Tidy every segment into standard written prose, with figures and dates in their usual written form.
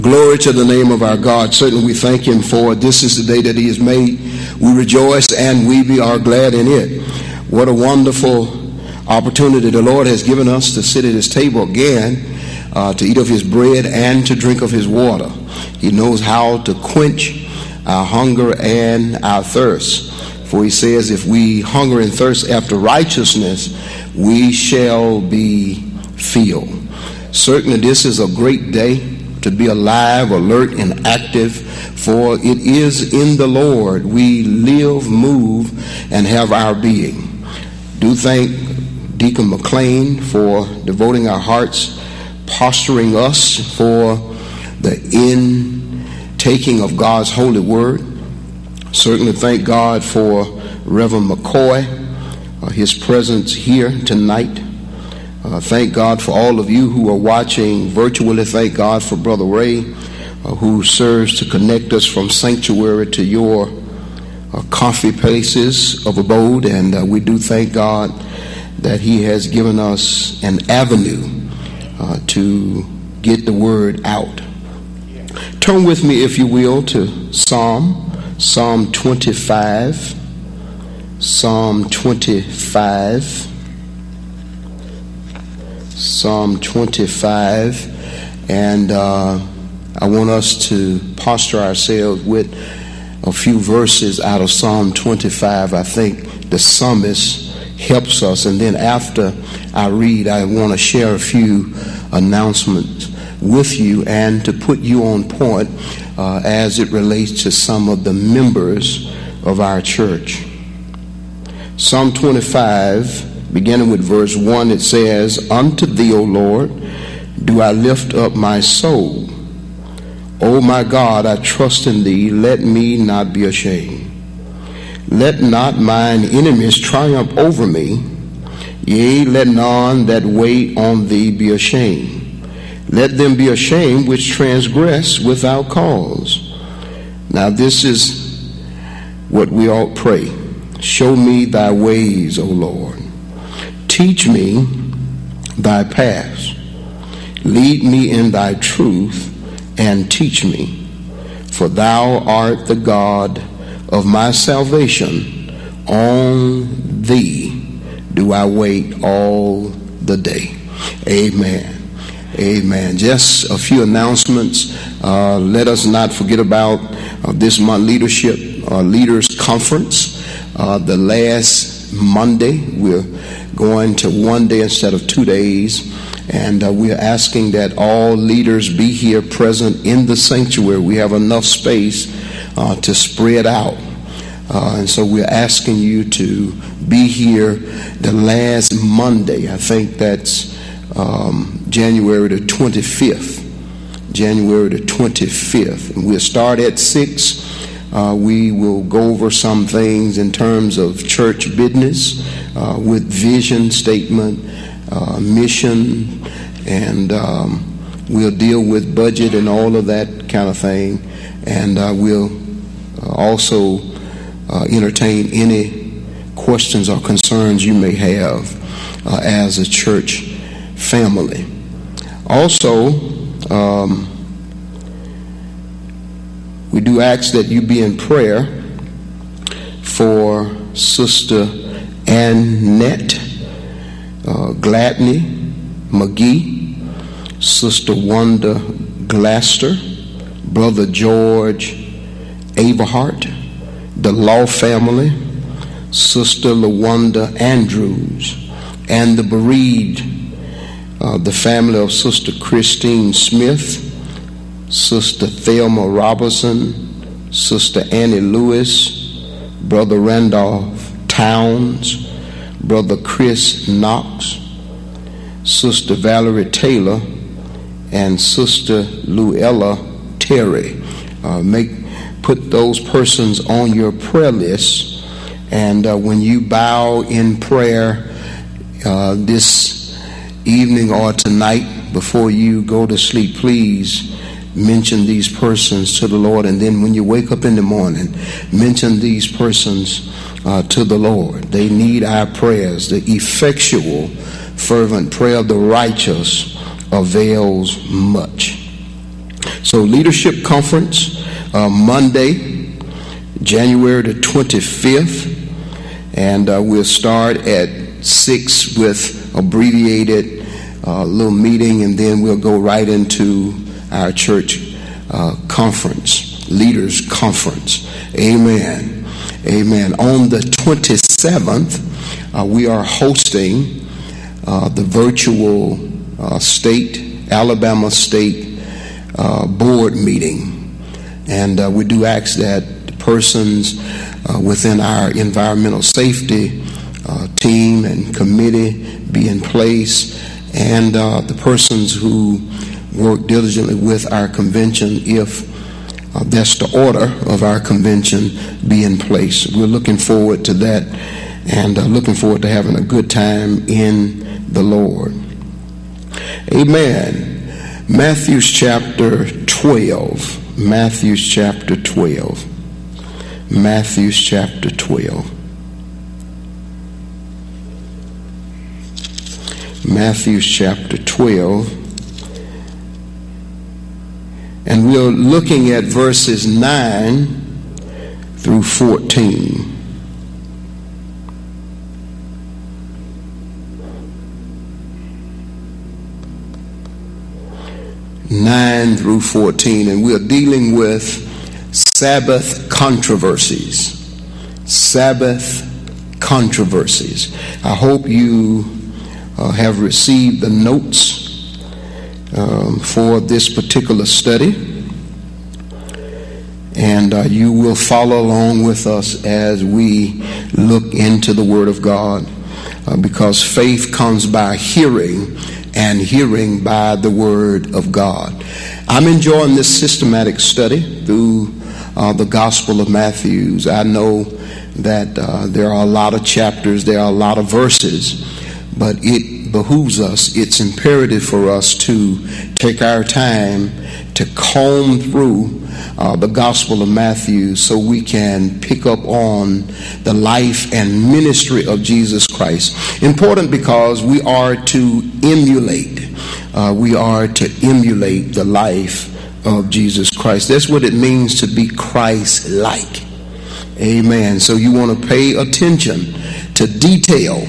Glory to the name of our God. Certainly we thank him for this is the day that he has made. We rejoice and we are glad in it. What a wonderful opportunity the Lord has given us to sit at his table again, to eat of his bread and to drink of his water. He knows how to quench our hunger and our thirst. For he says, if we hunger and thirst after righteousness, we shall be filled. Certainly this is a great day to be alive, alert, and active, for it is in the Lord we live, move, and have our being. Do thank Deacon McLean for devoting our hearts, posturing us for the intaking of God's holy word. Certainly thank God for Reverend McCoy, his presence here tonight. Thank God for all of you who are watching virtually. Thank God for Brother Ray, who serves to connect us from sanctuary to your comfy places of abode. And we do thank God that he has given us an avenue to get the word out. Turn with me, if you will, to Psalm 25. Psalm 25. Psalm 25, and I want us to posture ourselves with a few verses out of Psalm 25. I think the psalmist helps us, and then after I read, I want to share a few announcements with you and to put you on point as it relates to some of the members of our church. Psalm 25, beginning with verse 1, it says, "Unto thee, O Lord, do I lift up my soul. O my God, I trust in thee. Let me not be ashamed. Let not mine enemies triumph over me. Yea, let none that wait on thee be ashamed. Let them be ashamed which transgress without cause." Now this is what we ought pray. Show me thy ways, O Lord. Teach me thy paths. Lead me in thy truth and teach me. For thou art the God of my salvation. On thee do I wait all the day. Amen. Amen. Just a few announcements. Let us not forget about this month leaders conference. The last Monday, we're going to one day instead of 2 days, and we're asking that all leaders be here present in the sanctuary. We have enough space to spread out, and so we're asking you to be here the last Monday. I think that's January the 25th. January the 25th. And we'll start at 6. We will go over some things in terms of church business with vision statement, mission, and we'll deal with budget and all of that kind of thing. And we'll also entertain any questions or concerns you may have as a church family. Also, we do ask that you be in prayer for Sister Annette Gladney McGee, Sister Wanda Glaster, Brother George Averhart, the Law family, Sister LaWanda Andrews, and the bereaved, the family of Sister Christine Smith, Sister Thelma Robertson, Sister Annie Lewis, Brother Randolph Towns, Brother Chris Knox, Sister Valerie Taylor, and Sister Luella Terry. Put those persons on your prayer list, and when you bow in prayer this evening or tonight before you go to sleep, please mention these persons to the Lord. And then when you wake up in the morning, mention these persons to the Lord. They need our prayers. The effectual fervent prayer of the righteous avails much. So Leadership Conference, Monday, January the 25th, and we'll start at 6 with abbreviated little meeting, and then we'll go right into our church conference, Leaders Conference. Amen. Amen. On the 27th, we are hosting the virtual Alabama State board meeting, and we do ask that the persons within our environmental safety team and committee be in place, and the persons who work diligently with our convention, if that's the order of our convention, be in place. We're looking forward to that, and looking forward to having a good time in the Lord. Amen. Matthew chapter 12. Matthew chapter 12. Matthew chapter 12. Matthew chapter 12. And we're looking at verses 9 through 14. Through 14, and we're dealing with Sabbath controversies. Sabbath controversies. I hope you have received the notes for this particular study, and you will follow along with us as we look into the Word of God, because faith comes by hearing, and hearing by the Word of God. I'm enjoying this systematic study through the Gospel of Matthew. I know that there are a lot of chapters, there are a lot of verses, but it behooves us, it's imperative for us to take our time to comb through the Gospel of Matthew so we can pick up on the life and ministry of Jesus Christ. Important because we are to emulate. We are to emulate the life of Jesus Christ. That's what it means to be Christ-like. Amen. So you want to pay attention to detail,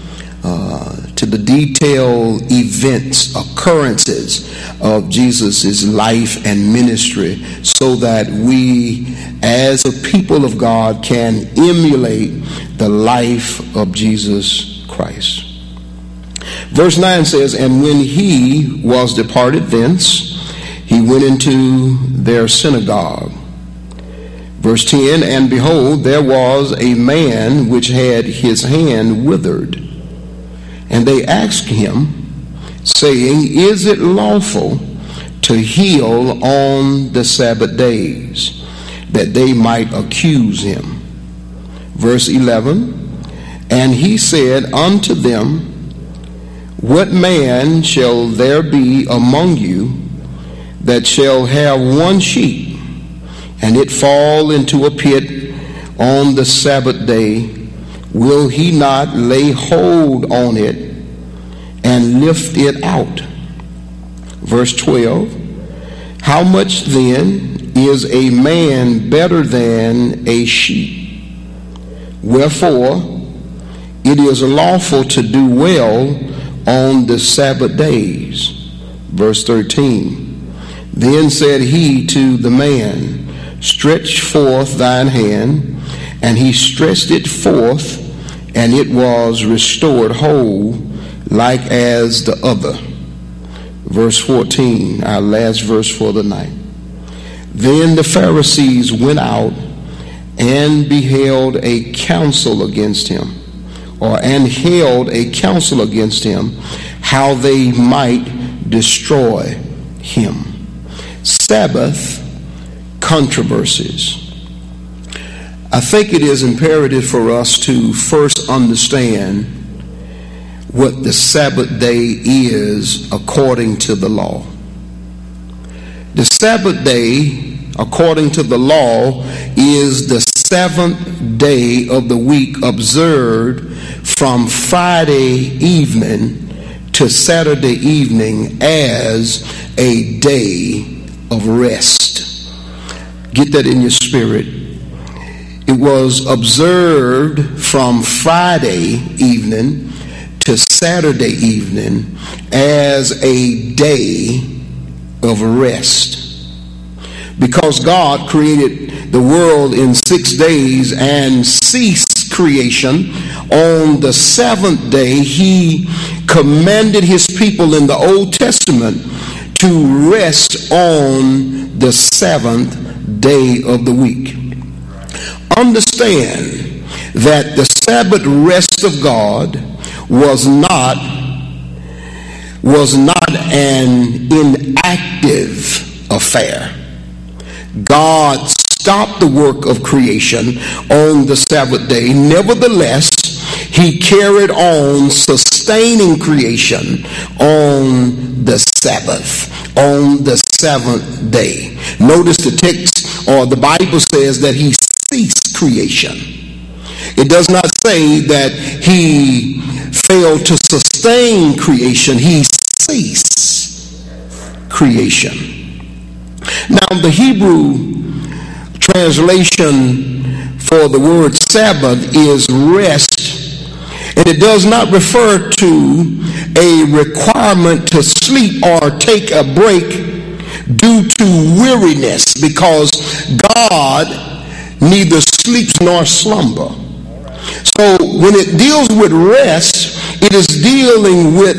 to the detailed events, occurrences of Jesus' life and ministry, so that we as a people of God can emulate the life of Jesus Christ. Verse 9 says, "And when he was departed thence, he went into their synagogue." Verse 10, "And behold, there was a man which had his hand withered. And they asked him, saying, Is it lawful to heal on the Sabbath days? That they might accuse him." Verse 11, "And he said unto them, What man shall there be among you that shall have one sheep, and it fall into a pit on the Sabbath day? Will he not lay hold on it and lift it out?" Verse 12, "How much then is a man better than a sheep? Wherefore it is lawful to do well on the Sabbath days." Verse 13, "Then said he to the man, Stretch forth thine hand. And he stretched it forth, and it was restored whole, like as the other." Verse 14, our last verse for the night. "Then the Pharisees went out and beheld a counsel against him, and held a counsel against him, how they might destroy him." Sabbath controversies. I think it is imperative for us to first understand what the Sabbath day is according to the law. The Sabbath day, according to the law, is the seventh day of the week, observed from Friday evening to Saturday evening as a day of rest. Get that in your spirit. It was observed from Friday evening to Saturday evening as a day of rest. Because God created the world in 6 days and ceased creation on the seventh day, he commanded his people in the Old Testament to rest on the seventh day of the week. Understand that the Sabbath rest of God was not an inactive affair. God stopped the work of creation on the Sabbath day. Nevertheless, he carried on sustaining creation on the Sabbath, on the seventh day. Notice the text, or the Bible says that he ceased creation. It does not say that he failed to sustain creation. He ceased creation. Now, the Hebrew translation for the word Sabbath is rest, and it does not refer to a requirement to sleep or take a break due to weariness, because God neither sleeps nor slumber. So when it deals with rest, it is dealing with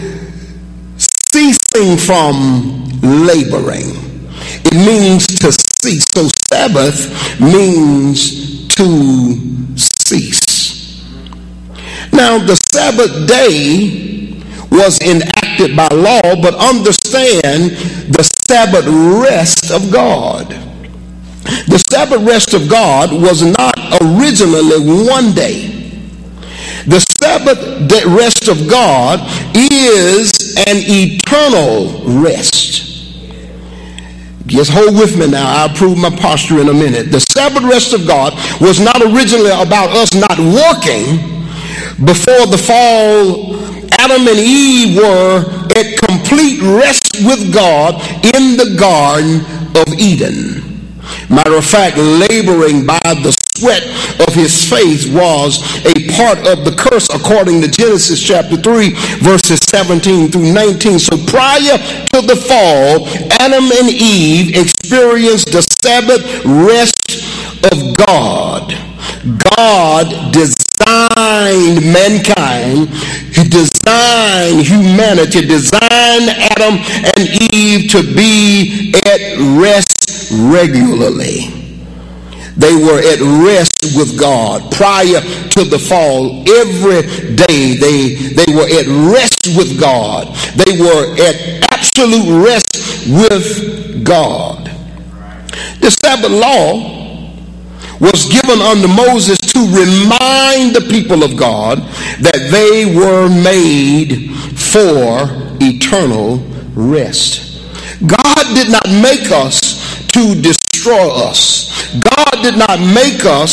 ceasing from laboring. It means to cease. So Sabbath means to cease. Now, the Sabbath day was enacted by law, but understand the Sabbath rest of God. The Sabbath rest of God was not originally one day. The Sabbath rest of God is an eternal rest. Just hold with me now. I'll prove my posture in a minute. The Sabbath rest of God was not originally about us not working. Before the fall, Adam and Eve were at complete rest with God in the Garden of Eden. Matter of fact, laboring by the sweat of his face was a part of the curse according to Genesis chapter 3 verses 17 through 19. So prior to the fall, Adam and Eve experienced the Sabbath rest of God. God designed mankind, he designed humanity, designed Adam and Eve to be at rest regularly. They were at rest with God prior to the fall. Every day they were at rest with God. They were at absolute rest with God. The Sabbath law was given unto Moses to remind the people of God that they were made for eternal rest. God did not make us to destroy us. God did not make us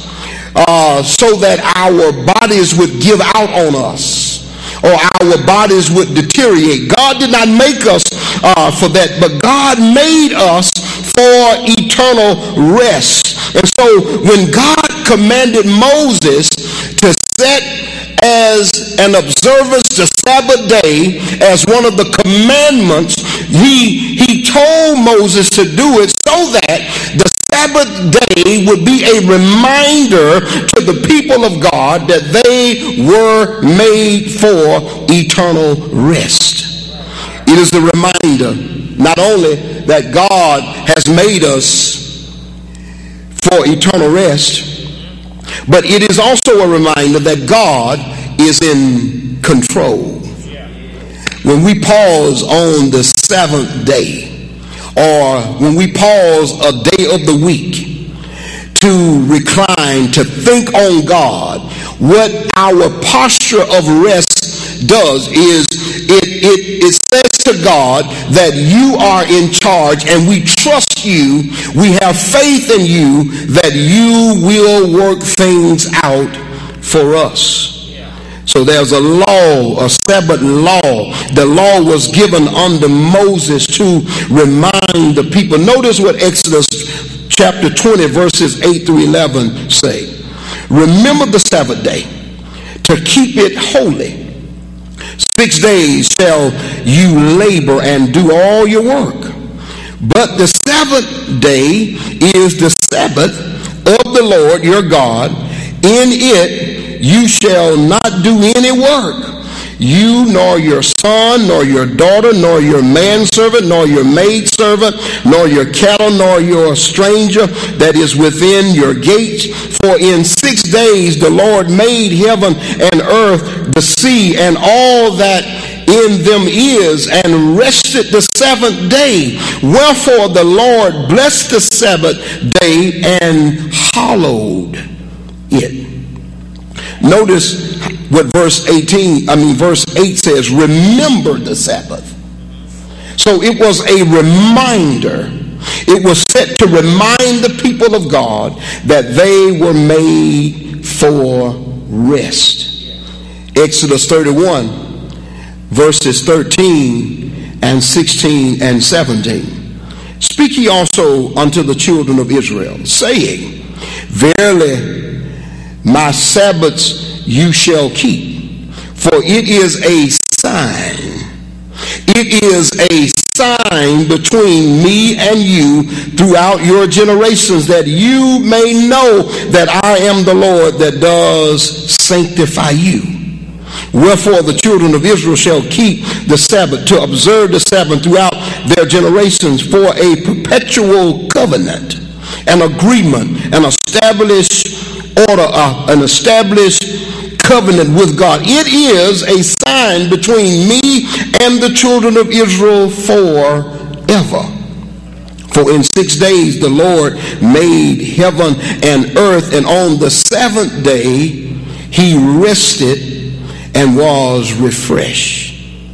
so that our bodies would give out on us or our bodies would deteriorate. God did not make us for that, but God made us for eternal rest. And so when God commanded Moses to set as an observance the Sabbath day as one of the commandments, he told Moses to do it so that the Sabbath day would be a reminder to the people of God that they were made for eternal rest. It is a reminder not only that God has made us for eternal rest, but it is also a reminder that God is in control. When we pause on the seventh day, or when we pause a day of the week to recline, to think on God, what our posture of rest does is it says to God that you are in charge and we trust you, we have faith in you that you will work things out for us. So there's a law, a Sabbath law. The law was given unto Moses to remind the people. Notice what Exodus chapter 20 verses 8 through 11 say. Remember the Sabbath day to keep it holy. 6 days shall you labor and do all your work. But the seventh day is the Sabbath of the Lord your God. In it you shall not do any work, you nor your son, nor your daughter, nor your manservant, nor your maidservant, nor your cattle, nor your stranger that is within your gates. For in 6 days the Lord made heaven and earth, the sea, and all that in them is, and rested the seventh day. Wherefore the Lord blessed the Sabbath day and hallowed it. Notice what verse 8 says, remember the Sabbath. So it was a reminder. It was set to remind the people of God that they were made for rest. Exodus 31, verses 13 and 16 and 17. Speak ye also unto the children of Israel, saying, verily, my Sabbaths you shall keep, for it is a sign. It is a sign between me and you throughout your generations, that you may know that I am the Lord that does sanctify you. Wherefore the children of Israel shall keep the Sabbath, to observe the Sabbath throughout their generations, for a perpetual covenant, an agreement, an established order, an established covenant with God. It is a sign between me and the children of Israel forever. For in 6 days the Lord made heaven and earth, and on the seventh day he rested and was refreshed.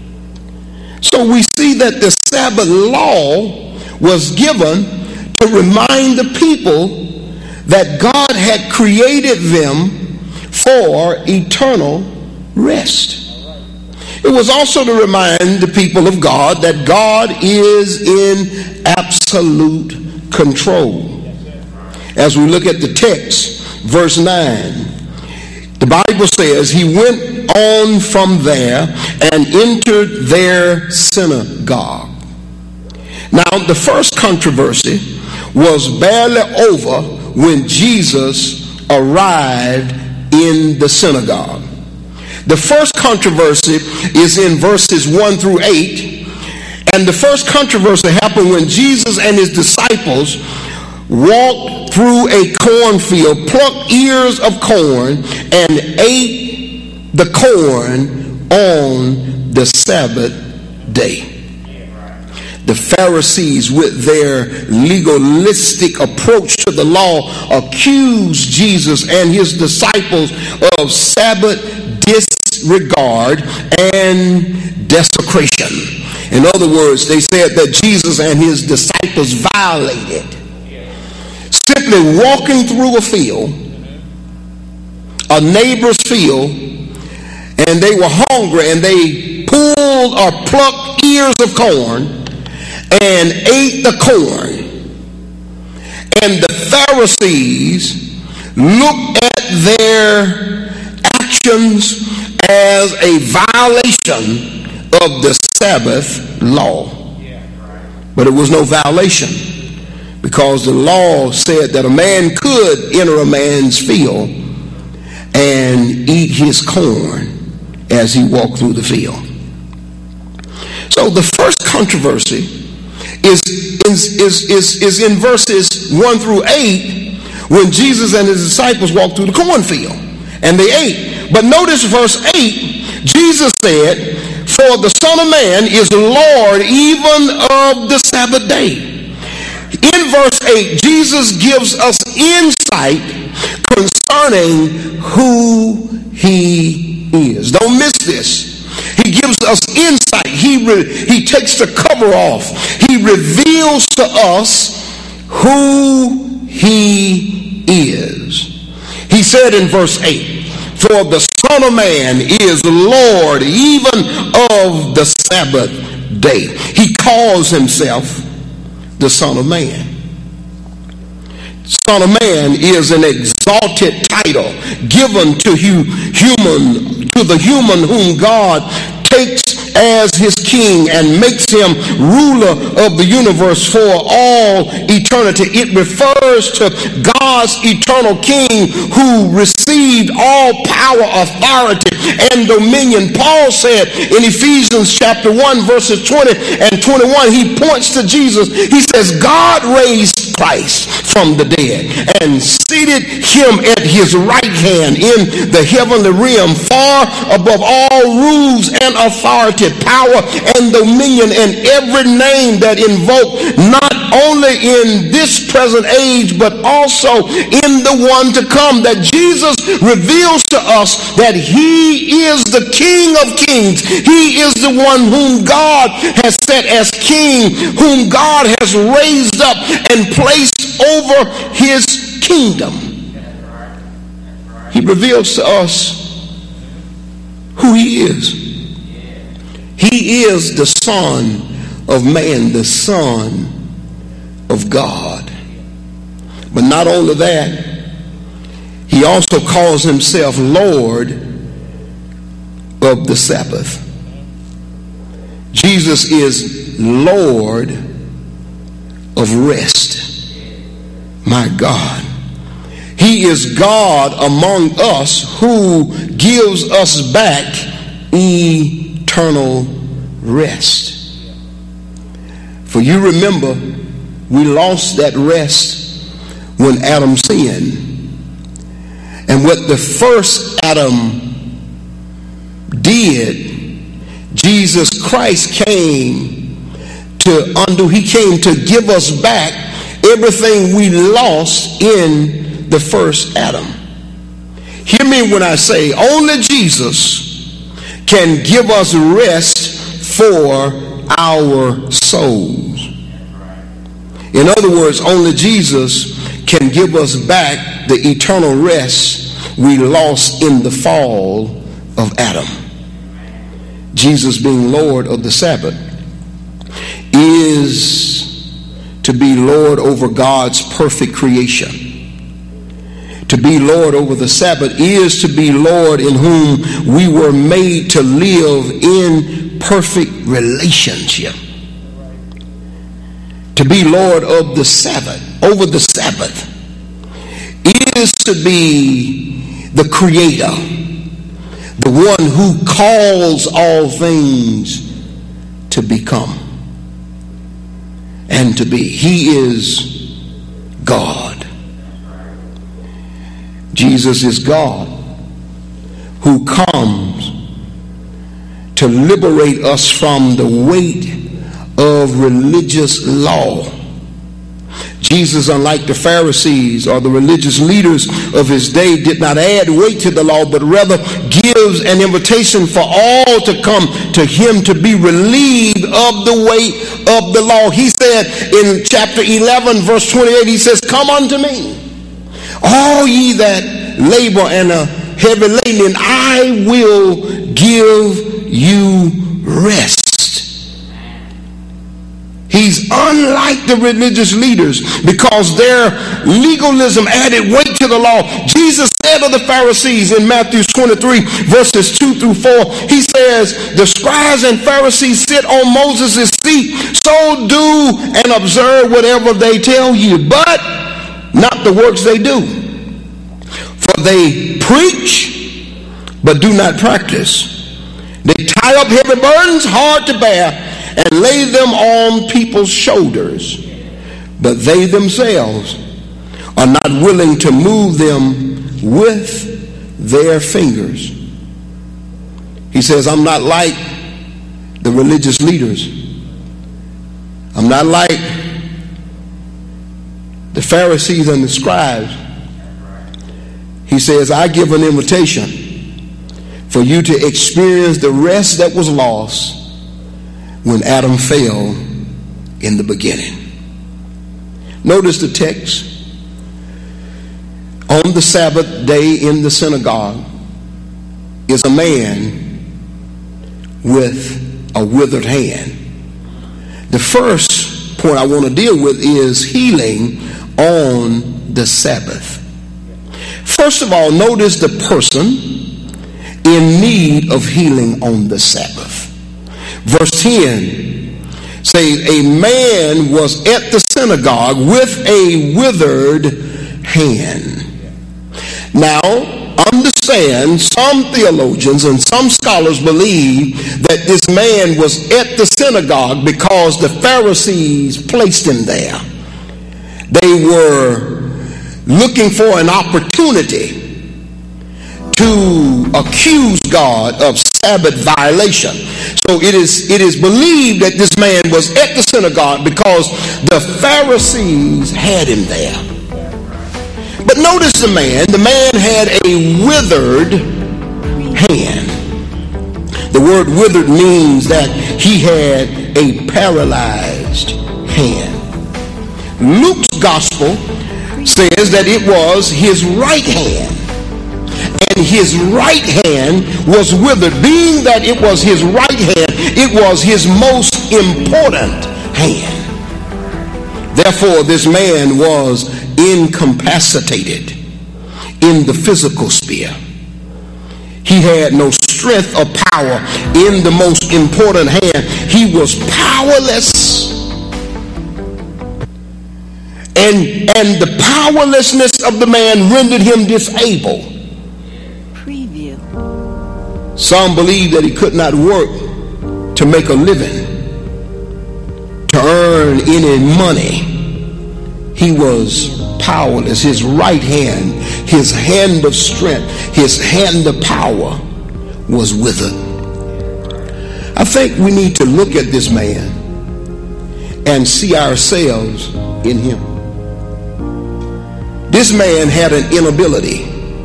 So we see that the Sabbath law was given to remind the people that God had created them for eternal rest. It was also to remind the people of God that God is in absolute control. As we look at the text, verse 9, the Bible says, he went on from there and entered their synagogue. Now, the first controversy was barely over when Jesus arrived in the synagogue. The first controversy is in verses 1 through 8. And the first controversy happened when Jesus and his disciples walked through a cornfield, plucked ears of corn, and ate the corn on the Sabbath day. The Pharisees, with their legalistic approach to the law, accused Jesus and his disciples of Sabbath disregard and desecration. In other words, they said that Jesus and his disciples violated. Simply walking through a field, a neighbor's field, and they were hungry, and they pulled or plucked ears of corn and ate the corn. And the Pharisees looked at their actions as a violation of the Sabbath law. But it was no violation, because the law said that a man could enter a man's field and eat his corn as he walked through the field. So the first controversy is in verses 1 through 8, when Jesus and his disciples walked through the cornfield and they ate. But notice verse 8, Jesus said, for the Son of Man is Lord even of the Sabbath day. In verse 8, Jesus gives us insight concerning who he is. Don't miss this. He gives us insight. He takes the cover off. He reveals to us who he is. He said in verse 8, For the Son of Man is Lord even of the Sabbath day. He calls himself the Son of Man. Son of Man is an exalted title given to the human whom God takes as his king and makes him ruler of the universe for all eternity. It refers to God's eternal king who received all power, authority, and dominion. Paul said in Ephesians chapter 1 verses 20 and 21, he points to Jesus. He says, God raised Christ from the dead and seated him at his right hand in the heavenly realm, far above all rules and authority, power and dominion, and every name that invoke, not only in this present age but also in the one to come. That Jesus reveals to us that he is the King of kings. He is the one whom God has set as king, whom God has raised up and placed over his kingdom. He reveals to us who he is. He is the Son of Man, the Son of God. But not only that, he also calls himself Lord of the Sabbath. Jesus is Lord of rest. My God. He is God among us who gives us back eternal rest. For you remember, we lost that rest when Adam sinned. And what the first Adam did, Jesus Christ came to undo. He came to give us back everything we lost in the first Adam. Hear me when I say only Jesus can give us rest for our souls. In other words, only Jesus can give us back the eternal rest we lost in the fall of Adam. Jesus, being Lord of the Sabbath, is to be Lord over God's perfect creation. To be Lord over the Sabbath is to be Lord in whom we were made to live in perfect relationship. To be Lord of the Sabbath, over the Sabbath, is to be the Creator, the one who calls all things to become and to be. He is God. Jesus is God who comes to liberate us from the weight of religious law. Jesus, unlike the Pharisees or the religious leaders of his day, did not add weight to the law, but rather gives an invitation for all to come to him to be relieved of the weight of the law. He said in chapter 11 verse 28, he says, "Come unto me, all ye that labor and are heavy laden, and I will give you rest." He's unlike the religious leaders because their legalism added weight to the law. Jesus said of the Pharisees in Matthew 23 verses 2 through 4, he says, "The scribes and Pharisees sit on Moses' seat, so do and observe whatever they tell you, but not the works they do. For they preach, but do not practice. They tie up heavy burdens hard to bear and lay them on people's shoulders, but they themselves are not willing to move them with their fingers." He says, I'm not like the religious leaders. I'm not like the Pharisees and the scribes. He says, I give an invitation for you to experience the rest that was lost when Adam fell in the beginning. Notice the text. On the Sabbath day in the synagogue, is a man with a withered hand. The first point I want to deal with is healing on the Sabbath. First of all, notice the person in need of healing on the Sabbath. Verse 10 says, a man was at the synagogue with a withered hand. Now, understand, some theologians and some scholars believe that this man was at the synagogue because the Pharisees placed him there. They were looking for an opportunity to accuse God of Sabbath violation. So it is believed that this man was at the synagogue because the Pharisees had him there. But notice the man had a withered hand. The word withered means that he had a paralyzed hand. Luke's gospel says that it was his right hand. And his right hand was withered. Being that it was his right hand, it was his most important hand. Therefore, this man was incapacitated in the physical sphere. He had no strength or power in the most important hand. He was powerless. And the powerlessness of the man rendered him disabled. Preview. Some believe that he could not work to make a living, to earn any money. He was powerless. His right hand, his hand of strength, his hand of power was withered. I think we need to look at this man and see ourselves in him. This man had an inability.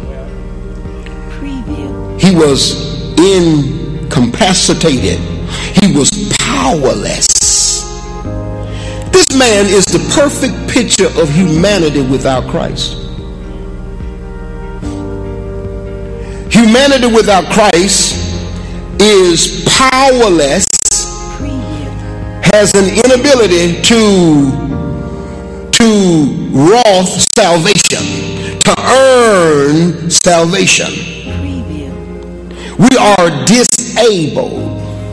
Preview. He was incapacitated. He was powerless. This man is the perfect picture of humanity without Christ. Humanity without Christ is powerless, has an inability to wrought salvation, to earn salvation. We are disabled.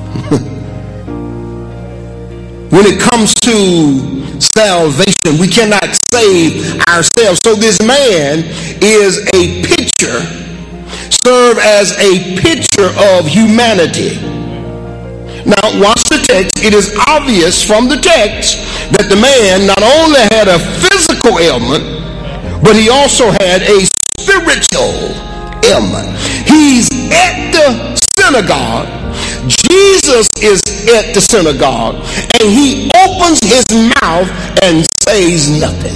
When it comes to salvation, we cannot save ourselves. So this man is a picture, serve as a picture of humanity. Now, watch the text. It is obvious from the text that the man not only had a physical ailment, but he also had a spiritual ailment. He's at the synagogue. Jesus is at the synagogue, and he opens his mouth and says nothing.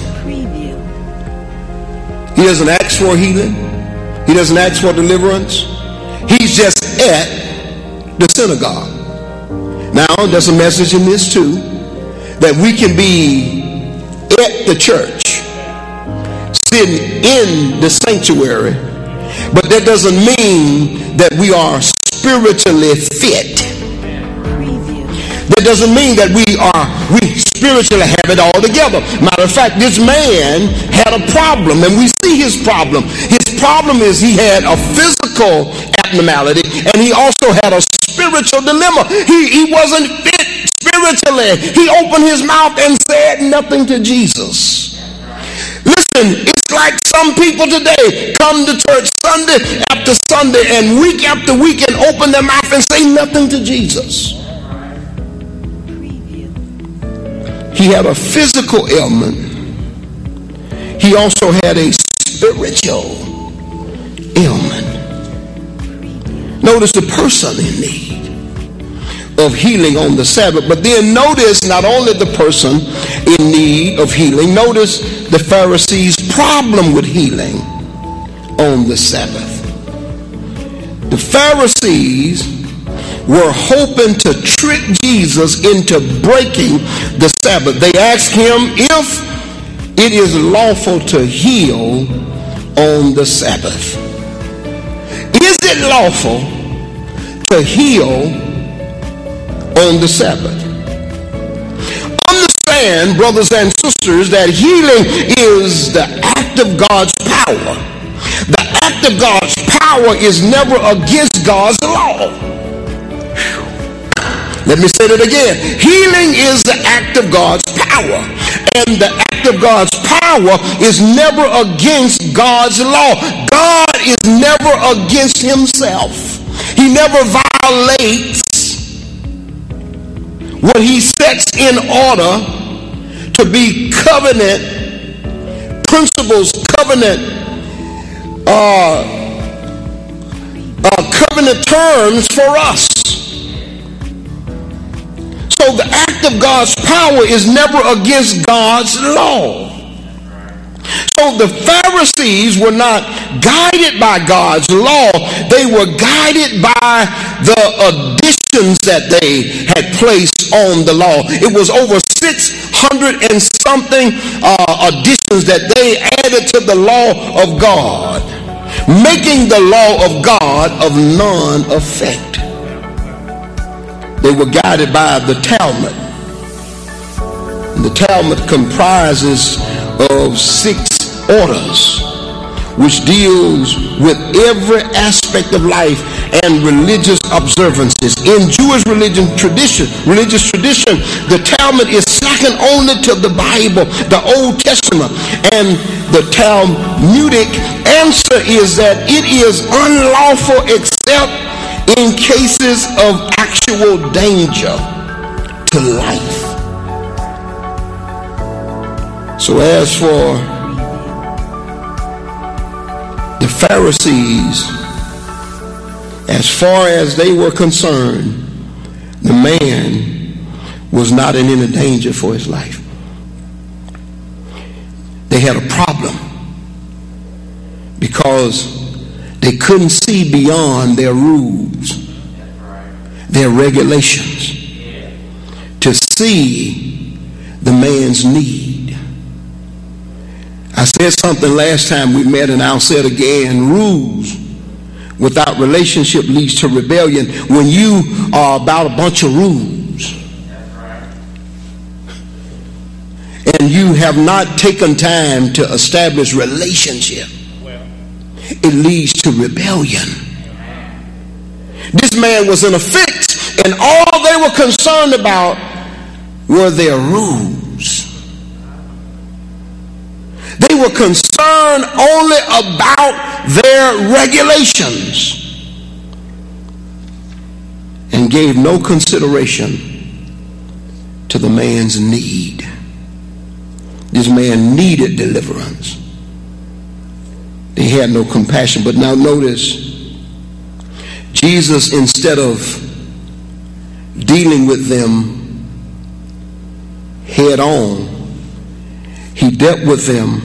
He doesn't ask for healing. He doesn't ask for deliverance. He's just at the synagogue. Now, there's a message in this too, that we can be at the church, sitting in the sanctuary, but that doesn't mean that we are spiritually fit. That doesn't mean that we spiritually have it all together. Matter of fact, this man had a problem, and we see his problem. His problem is he had a physical abnormality, and he also had a spiritual dilemma. He wasn't fit spiritually. He opened his mouth and said nothing to Jesus. Listen, it's like some people today come to church Sunday after Sunday and week after week and open their mouth and say nothing to Jesus. He had a physical ailment. He also had a spiritual ailment. Notice the person in need of healing on the Sabbath. But then notice not only the person in need of healing, notice the Pharisees' problem with healing on the Sabbath. The Pharisees were hoping to trick Jesus into breaking the Sabbath. They asked him if it is lawful to heal on the Sabbath. Is it lawful to heal on the Sabbath? Understand, brothers and sisters, that healing is the act of God's power. The act of God's power is never against God's law. Let me say that again. Healing is the act of God's power. And the act of God's power is never against God's law. God is never against himself. He never violates what he sets in order to be covenant principles, covenant terms for us. So the act of God's power is never against God's law. So the Pharisees were not guided by God's law. They were guided by the additions that they had placed on the law. It was over 600 and something additions that they added to the law of God, making the law of God of none effect. They were guided by the Talmud. The Talmud comprises of 6 orders, which deals with every aspect of life and religious observances. In Jewish religious tradition, the Talmud is second only to the Bible, the Old Testament. And the Talmudic answer is that it is unlawful except in cases of actual danger to life. So as for the Pharisees, as far as they were concerned, the man was not in any danger for his life. They had a problem because they couldn't see beyond their rules, their regulations, to see the man's need. I said something last time we met, and I'll say it again. Rules without relationship leads to rebellion. When you are about a bunch of rules and you have not taken time to establish relationship, it leads to rebellion. This man was in a fix, and all they were concerned about were their rules. They were concerned only about their regulations and gave no consideration to the man's need. This man needed deliverance. They had no compassion. But now notice, Jesus, instead of dealing with them head on, he dealt with them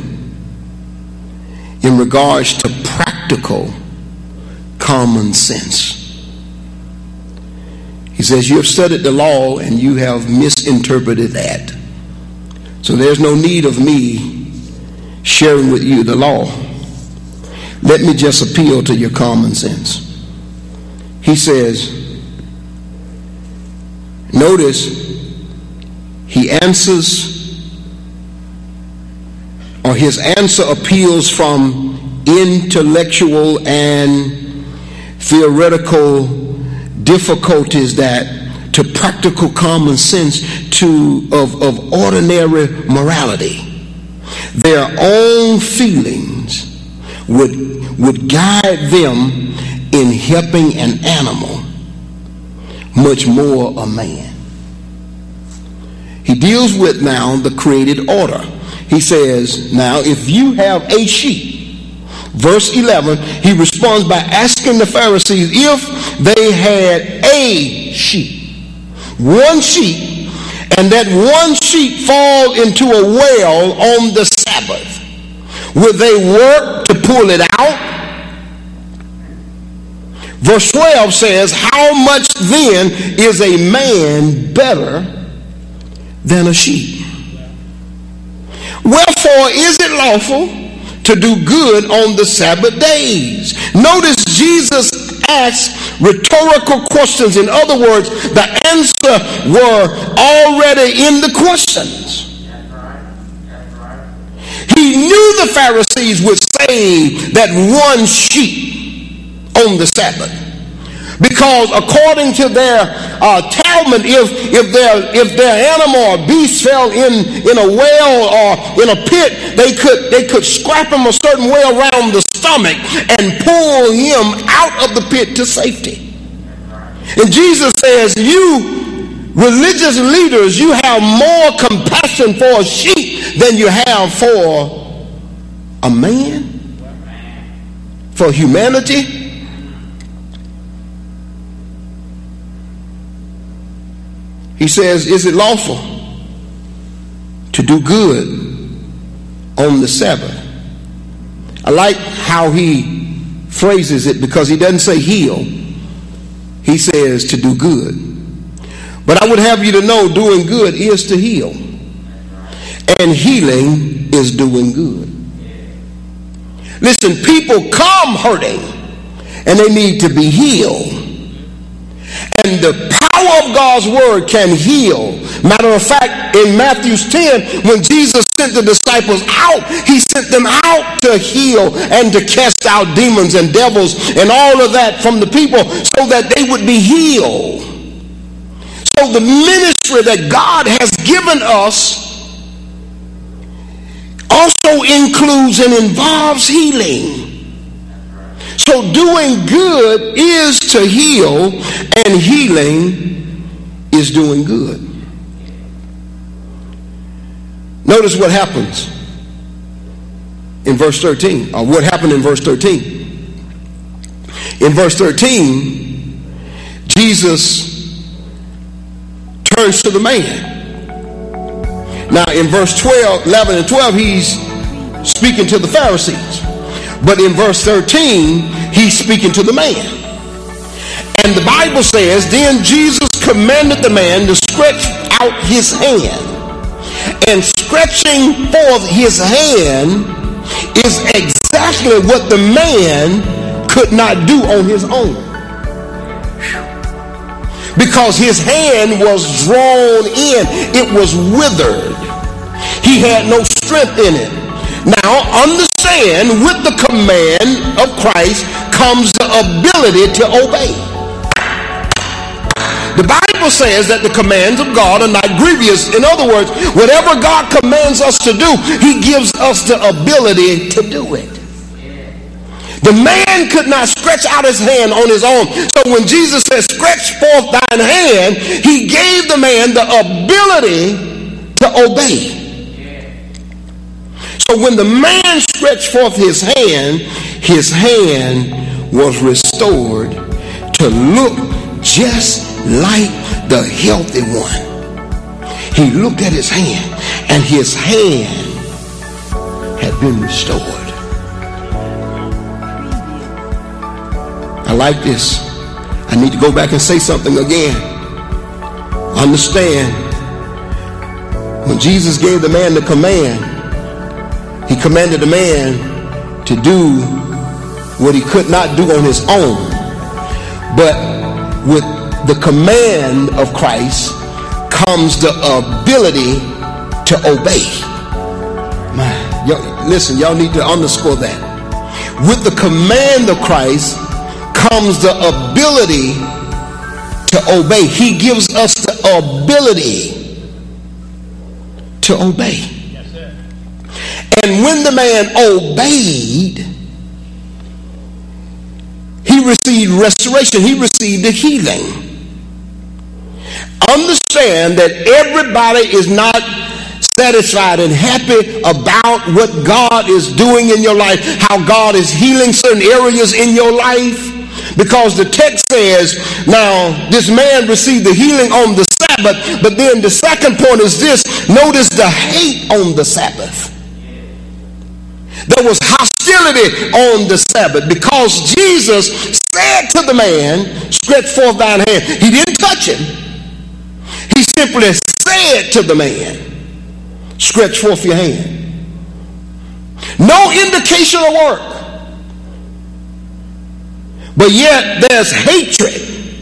in regards to practical common sense. He says, you have studied the law and you have misinterpreted that. So there's no need of me sharing with you the law. Let me just appeal to your common sense. He says, notice, he answers, or his answer appeals from intellectual and theoretical difficulties that to practical common sense of ordinary morality. Their own feelings would guide them in helping an animal, much more a man. He deals with now the created order. He says, now if you have a sheep, verse 11, he responds by asking the Pharisees if they had a sheep, one sheep, and that one sheep fall into a well on the Sabbath. Would they work to pull it out? Verse 12 says, how much then is a man better than a sheep? Wherefore is it lawful to do good on the Sabbath days. Notice Jesus asked rhetorical questions. In other words, the answer were already in the questions. He knew the Pharisees would save that one sheep on the Sabbath, because according to their Talmud, if their animal or beast fell in a well or in a pit, they could scrap him a certain way around the stomach and pull him out of the pit to safety. And Jesus says, you religious leaders, you have more compassion for a sheep than you have for a man, for humanity. He says, is it lawful to do good on the Sabbath? I like how he phrases it, because he doesn't say heal. He says to do good. But I would have you to know, doing good is to heal. And healing is doing good. Listen, people come hurting and they need to be healed. And the power of God's word can heal. Matter of fact, in Matthew 10, when Jesus sent the disciples out, he sent them out to heal and to cast out demons and devils and all of that from the people so that they would be healed. So the ministry that God has given us also includes and involves healing. So doing good is to heal, and healing is doing good. Notice what happens in verse 13, or what happened in verse 13. In verse 13, Jesus turns to the man. Now in verse 11 and 12, he's speaking to the Pharisees. But in verse 13, he's speaking to the man. And the Bible says, then Jesus commanded the man to stretch out his hand. And stretching forth his hand is exactly what the man could not do on his own, because his hand was drawn in. It was withered. He had no strength in it. Now understand, with the command of Christ comes the ability to obey. The Bible says that the commands of God are not grievous. In other words, whatever God commands us to do, he gives us the ability to do it. The man could not stretch out his hand on his own. So when Jesus said, stretch forth thine hand, he gave the man the ability to obey. So when the man stretched forth his hand was restored to look just like the healthy one. He looked at his hand, and his hand had been restored. I like this. I need to go back and say something again. Understand, when Jesus gave the man the command, he commanded the man to do what he could not do on his own. But with the command of Christ comes the ability to obey. Listen, y'all need to underscore that. With the command of Christ comes the ability to obey. He gives us the ability to obey. And when the man obeyed, he received restoration. He received the healing. Understand that everybody is not satisfied and happy about what God is doing in your life, how God is healing certain areas in your life. Because the text says, now this man received the healing on the Sabbath, but then the second point is this: notice the hate on the Sabbath. There was hostility on the Sabbath because Jesus said to the man, stretch forth thine hand. He didn't touch him. He simply said to the man, stretch forth your hand. No indication of work. But yet there's hatred.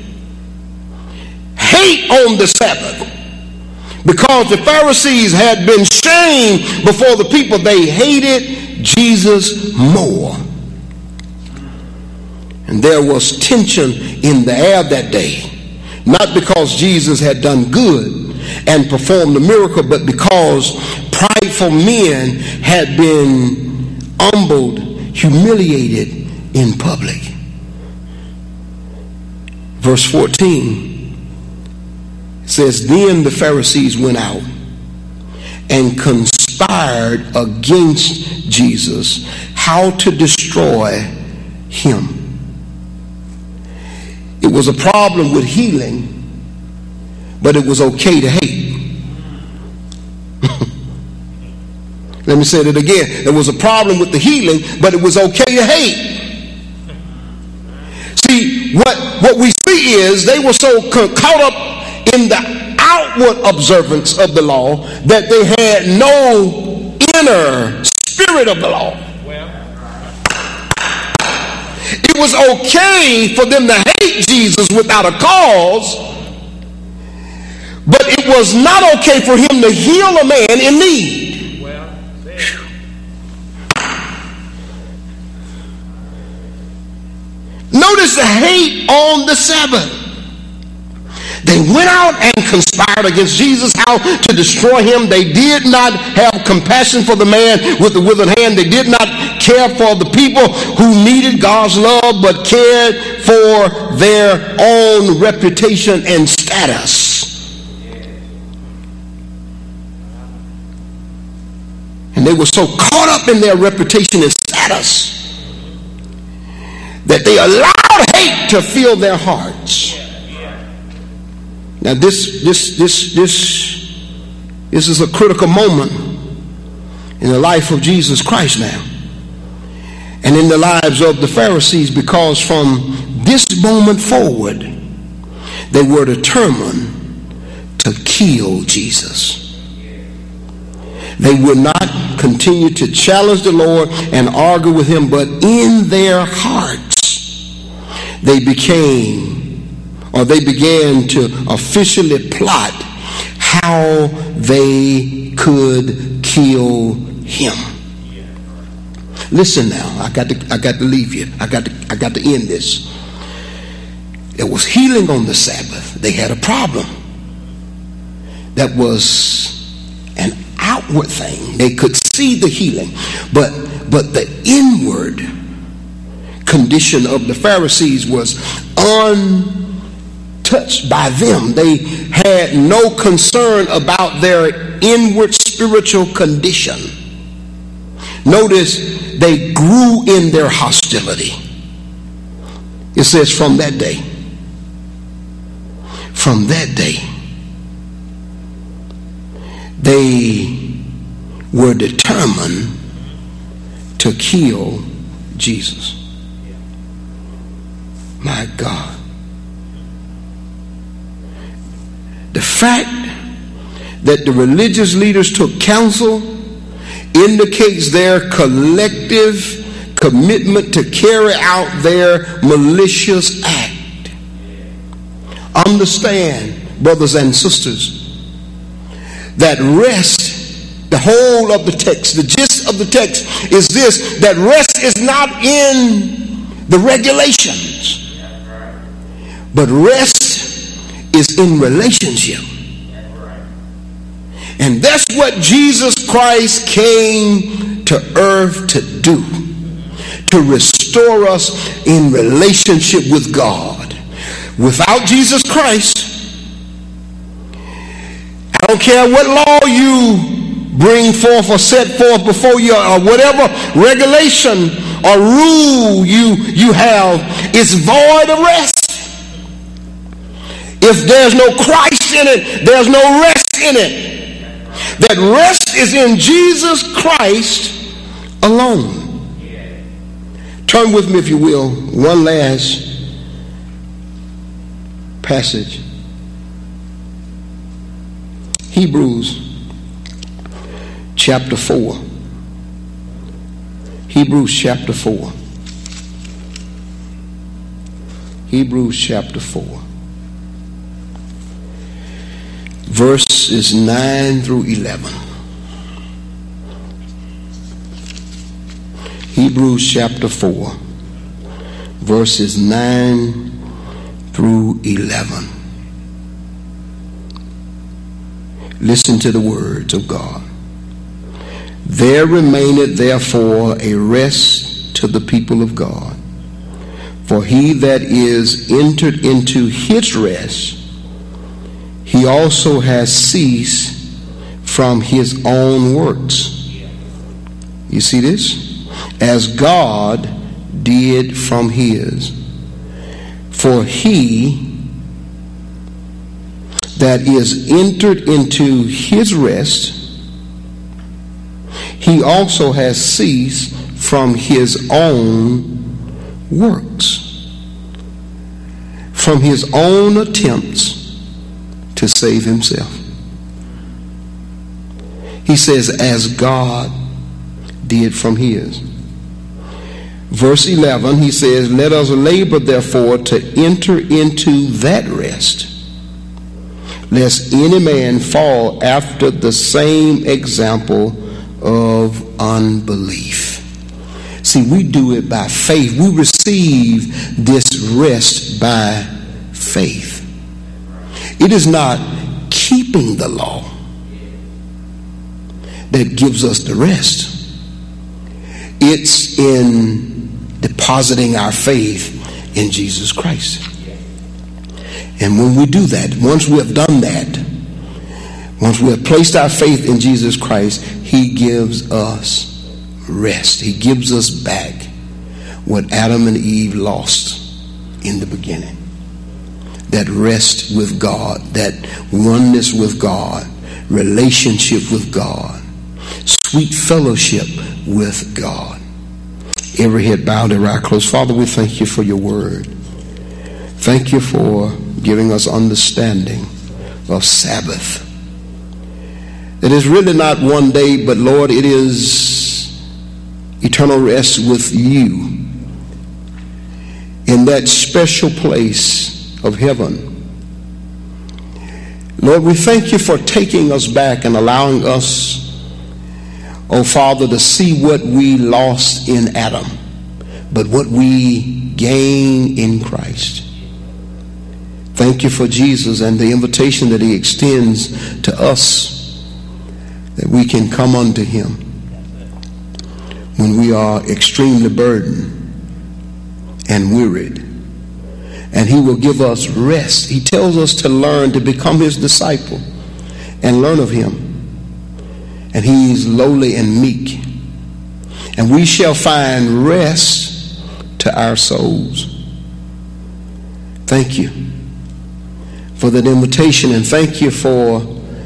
Hate on the Sabbath. Because the Pharisees had been shamed before the people, they hated Jesus more. And there was tension in the air that day. Not because Jesus had done good and performed a miracle, but because prideful men had been humbled, humiliated in public. Verse 14 says, then the Pharisees went out and conspired against Jesus how to destroy him. It was a problem with healing, but it was okay to hate. Let me say that again. There was a problem with the healing, but it was okay to hate. See, what we see is they were so caught up in the outward observance of the law that they had no inner spirit of the law. It was okay for them to hate Jesus without a cause, but it was not okay for him to heal a man in need. Notice the hate on the Sabbath. They went out and conspired against Jesus how to destroy him. They did not have compassion for the man with the withered hand. They did not care for the people who needed God's love, but cared for their own reputation and status. And they were so caught up in their reputation and status that they allowed hate to fill their hearts. Now this is a critical moment in the life of Jesus Christ now, and in the lives of the Pharisees, because from this moment forward they were determined to kill Jesus. They would not continue to challenge the Lord and argue with him, but in their hearts they began to officially plot how they could kill him. Listen now, I got to leave you. I got to end this. There was healing on the Sabbath. They had a problem. That was an outward thing. They could see the healing, but the inward condition of the Pharisees was untouched by them. They had no concern about their inward spiritual condition. Notice they grew in their hostility. It says from that day, they were determined to kill Jesus. My God. The fact that the religious leaders took counsel indicates their collective commitment to carry out their malicious act. Understand, brothers and sisters, that rest, the whole of the text, the gist of the text is this, that rest is not in the regulations, but rest is in relationship. And that's what Jesus Christ came to earth to do, to restore us in relationship with God. Without Jesus Christ, I don't care what law you bring forth or set forth before you, or whatever regulation or rule you have, is void of rest. If there's no Christ in it, there's no rest in it. That rest is in Jesus Christ alone. Turn with me, if you will, one last passage. Hebrews chapter 4, Hebrews chapter 4. Hebrews chapter 4. Verses 9 through 11. Hebrews chapter 4. Verses 9 through 11. Listen to the words of God. There remaineth therefore a rest to the people of God. For he that is entered into his rest, he also has ceased from his own works. You see this? As God did from his. For he that is entered into his rest, he also has ceased from his own works, from his own attempts to save himself. He says, as God did from his. Verse 11, he says, let us labor therefore to enter into that rest, lest any man fall after the same example of unbelief. See, we do it by faith. We receive this rest by faith. It is not keeping the law that gives us the rest. It's in depositing our faith in Jesus Christ. And when we do that, once we have done that, once we have placed our faith in Jesus Christ, he gives us rest. He gives us back what Adam and Eve lost in the beginning. That rest with God, that oneness with God, relationship with God, sweet fellowship with God. Every head bowed, every eye closed. Father, we thank you for your word. Thank you for giving us understanding of Sabbath. It is really not one day, but Lord, it is eternal rest with you in that special place of heaven. Lord, we thank you for taking us back and allowing us, oh Father, to see what we lost in Adam, but what we gain in Christ. Thank you for Jesus and the invitation that he extends to us, that we can come unto him when we are extremely burdened and wearied. And he will give us rest. He tells us to learn to become his disciple and learn of him. And he's lowly and meek. And we shall find rest to our souls. Thank you for that invitation, and thank you for,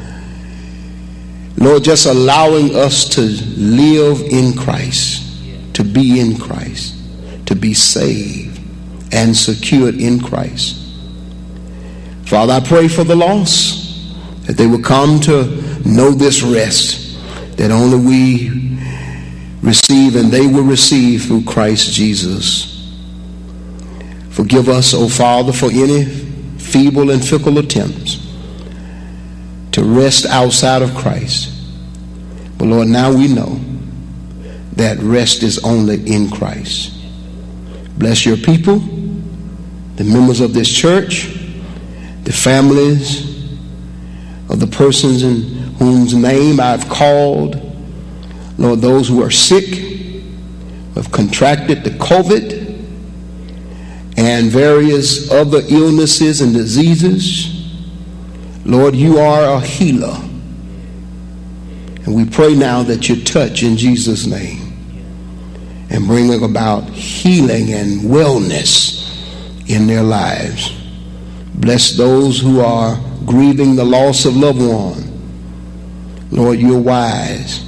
Lord, just allowing us to live in Christ, to be in Christ, to be saved and secured in Christ. Father, I pray for the lost, that they will come to know this rest that only we receive and they will receive through Christ Jesus. Forgive us, O Father, for any feeble and fickle attempts to rest outside of Christ. But Lord, now we know that rest is only in Christ. Bless your people, the members of this church, the families of the persons in whose name I've called. Lord, those who are sick, who have contracted the COVID and various other illnesses and diseases. Lord, you are a healer. And we pray now that you touch in Jesus' name and bring about healing and wellness in their lives. Bless those who are grieving the loss of loved one. Lord, you're wise.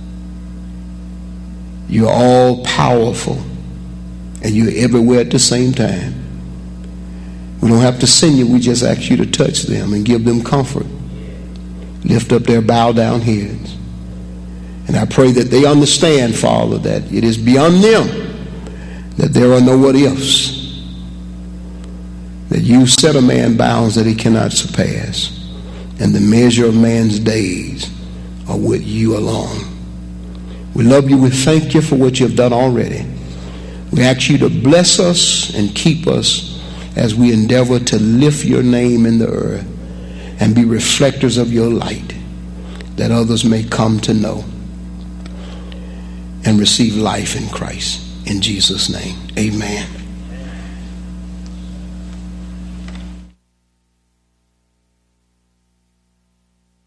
You're all powerful. And you're everywhere at the same time. We don't have to send you. We just ask you to touch them and give them comfort. Lift up their bowed down heads And I pray that they understand, Father, that it is beyond them, that there are no what ifs, that you set a man bounds that he cannot surpass, and the measure of man's days are with you alone. We love you. We thank you for what you have done already. We ask you to bless us and keep us as we endeavor to lift your name in the earth and be reflectors of your light, that others may come to know and receive life in Christ. In Jesus' name, amen.